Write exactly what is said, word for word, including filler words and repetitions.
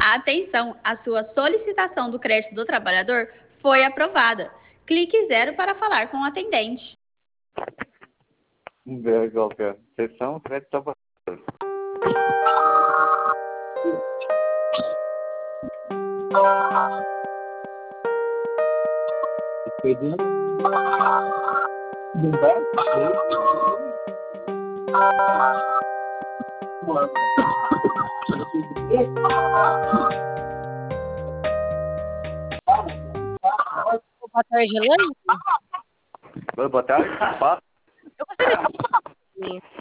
Atenção, a sua solicitação do crédito do trabalhador foi aprovada. Clique zero para falar com o atendente. Vamos ver qual que é. Seção crédito trabalhador. Boa tarde, Elaine. Boa tarde. Fala. Eu gostaria de falar com você.